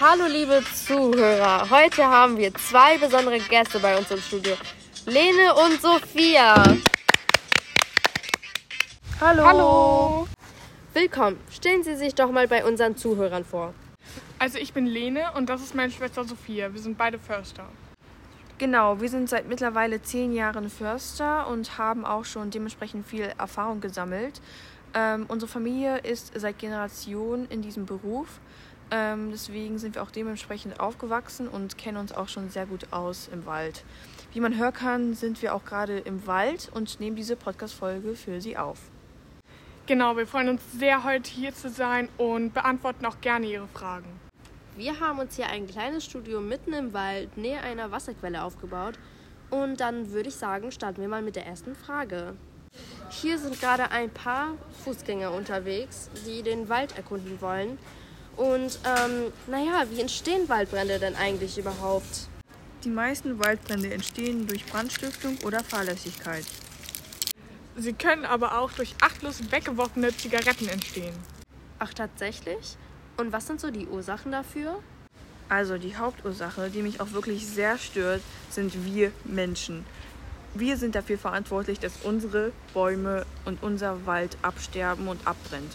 Hallo liebe Zuhörer, heute haben wir zwei besondere Gäste bei uns im Studio, Lene und Sophia. Hallo. Willkommen, stellen Sie sich doch mal bei unseren Zuhörern vor. Also ich bin Lene und das ist meine Schwester Sophia, wir sind beide Förster. Genau, wir sind seit mittlerweile 10 Jahren Förster und haben auch schon dementsprechend viel Erfahrung gesammelt. Unsere Familie ist seit Generationen in diesem Beruf. Deswegen sind wir auch dementsprechend aufgewachsen und kennen uns auch schon sehr gut aus im Wald. Wie man hören kann, sind wir auch gerade im Wald und nehmen diese Podcast-Folge für Sie auf. Genau, wir freuen uns sehr, heute hier zu sein und beantworten auch gerne Ihre Fragen. Wir haben uns hier ein kleines Studio mitten im Wald, nähe einer Wasserquelle aufgebaut. Und dann würde ich sagen, starten wir mal mit der ersten Frage. Hier sind gerade ein paar Fußgänger unterwegs, die den Wald erkunden wollen. Und wie entstehen Waldbrände denn eigentlich überhaupt? Die meisten Waldbrände entstehen durch Brandstiftung oder Fahrlässigkeit. Sie können aber auch durch achtlos weggeworfene Zigaretten entstehen. Ach, tatsächlich? Und was sind so die Ursachen dafür? Also die Hauptursache, die mich auch wirklich sehr stört, sind wir Menschen. Wir sind dafür verantwortlich, dass unsere Bäume und unser Wald absterben und abbrennt.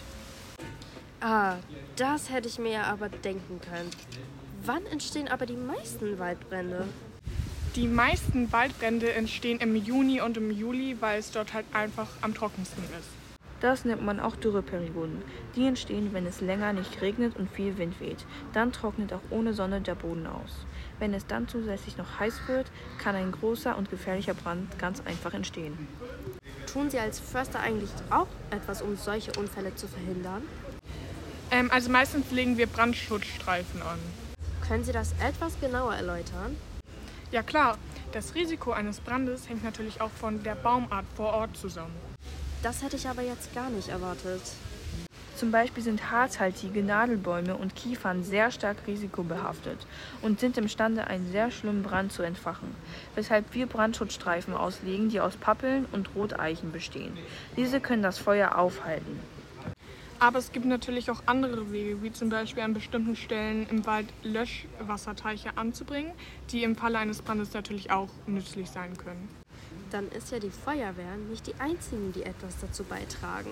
Ah, das hätte ich mir ja aber denken können. Wann entstehen aber die meisten Waldbrände? Die meisten Waldbrände entstehen im Juni und im Juli, weil es dort halt einfach am trockensten ist. Das nennt man auch Dürreperioden. Die entstehen, wenn es länger nicht regnet und viel Wind weht. Dann trocknet auch ohne Sonne der Boden aus. Wenn es dann zusätzlich noch heiß wird, kann ein großer und gefährlicher Brand ganz einfach entstehen. Tun Sie als Förster eigentlich auch etwas, um solche Unfälle zu verhindern? Also meistens legen wir Brandschutzstreifen an. Können Sie das etwas genauer erläutern? Ja klar, das Risiko eines Brandes hängt natürlich auch von der Baumart vor Ort zusammen. Das hätte ich aber jetzt gar nicht erwartet. Zum Beispiel sind harzhaltige Nadelbäume und Kiefern sehr stark risikobehaftet und sind imstande, einen sehr schlimmen Brand zu entfachen, weshalb wir Brandschutzstreifen auslegen, die aus Pappeln und Roteichen bestehen. Diese können das Feuer aufhalten. Aber es gibt natürlich auch andere Wege, wie zum Beispiel an bestimmten Stellen im Wald Löschwasserteiche anzubringen, die im Falle eines Brandes natürlich auch nützlich sein können. Dann ist ja die Feuerwehr nicht die einzigen, die etwas dazu beitragen.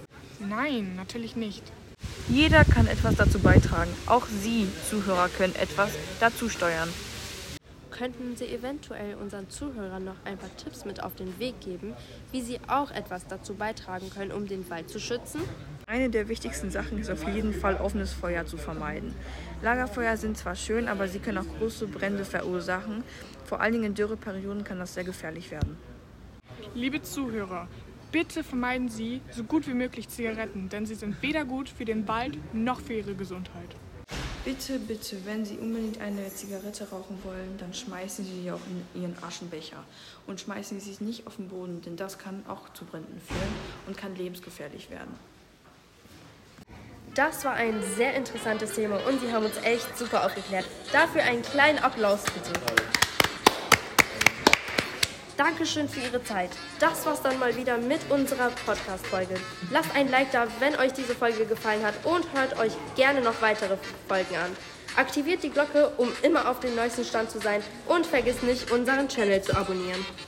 Nein, natürlich nicht. Jeder kann etwas dazu beitragen. Auch Sie, Zuhörer, können etwas dazu steuern. Könnten Sie eventuell unseren Zuhörern noch ein paar Tipps mit auf den Weg geben, wie sie auch etwas dazu beitragen können, um den Wald zu schützen? Eine der wichtigsten Sachen ist auf jeden Fall, offenes Feuer zu vermeiden. Lagerfeuer sind zwar schön, aber sie können auch große Brände verursachen. Vor allen Dingen in Dürreperioden kann das sehr gefährlich werden. Liebe Zuhörer, bitte vermeiden Sie so gut wie möglich Zigaretten, denn sie sind weder gut für den Wald noch für Ihre Gesundheit. Bitte, bitte, wenn Sie unbedingt eine Zigarette rauchen wollen, dann schmeißen Sie sie auch in Ihren Aschenbecher. Und schmeißen Sie sie nicht auf den Boden, denn das kann auch zu Bränden führen und kann lebensgefährlich werden. Das war ein sehr interessantes Thema und Sie haben uns echt super aufgeklärt. Dafür einen kleinen Applaus bitte. Dankeschön für Ihre Zeit. Das war's dann mal wieder mit unserer Podcast-Folge. Lasst ein Like da, wenn euch diese Folge gefallen hat und hört euch gerne noch weitere Folgen an. Aktiviert die Glocke, um immer auf dem neuesten Stand zu sein und vergisst nicht, unseren Channel zu abonnieren.